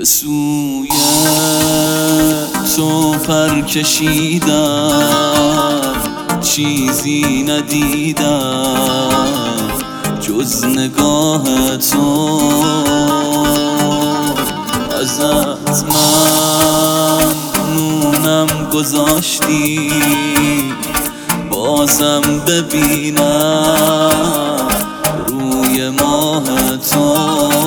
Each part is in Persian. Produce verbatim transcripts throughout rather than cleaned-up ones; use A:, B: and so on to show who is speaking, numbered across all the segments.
A: سوی تو پر کشیدم، چیزی ندیدم جز نگاه تو. ازت ممنونم گذاشتی بازم ببینم روی ماه تو.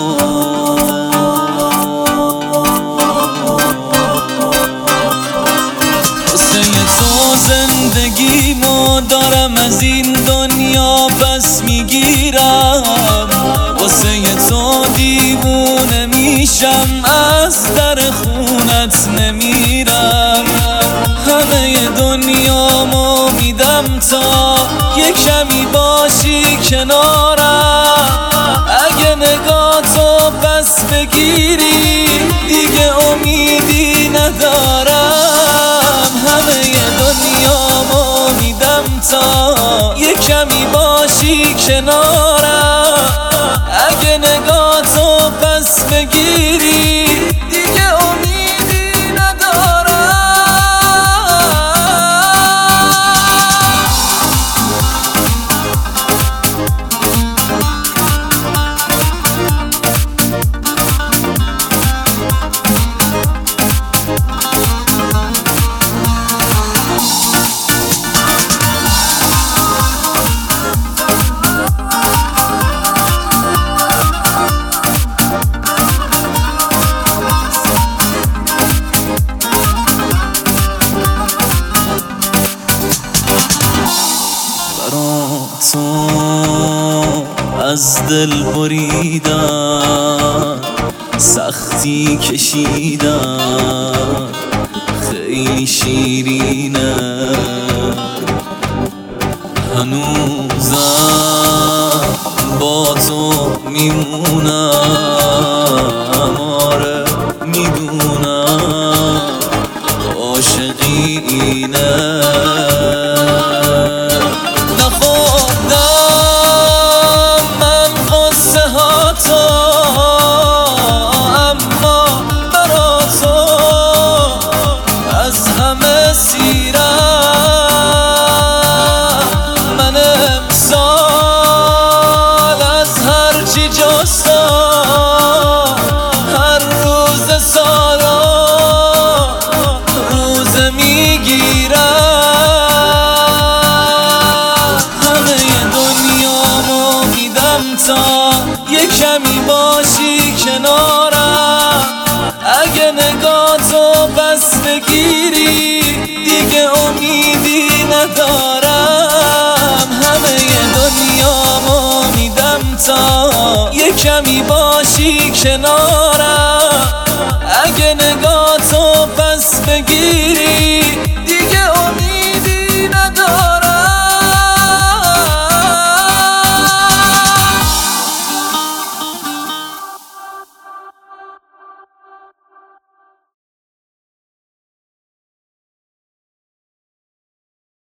A: زندگیمو دارم از این دنیا پس میگیرم، واسه تو دیوونه میشم، از در خونت نمیرم. همه دنیامو میدم تا یه کمی باشی کنارم. اگه نگاهتو پس بگیری دیگه امیدی ندارم. همه دنیامو میدم تا یه کمی باشی کنارم. اگه نگاهتو پس بگیری دیگه امیدی ندارم. تو از دل بریدم، سختی کشیدم، خیلی شیرینه. هنوزم با تو میمونم، آره میدونم عاشقی اینه. هر روز سالا روز میگیرم. همه دنیامو میدم تا یه کمی باشی کنارم. اگه نگاهتو پس بگیری دیگه امیدی ندارم. همه دنیامو میدم تا یه کمی باشی کنار.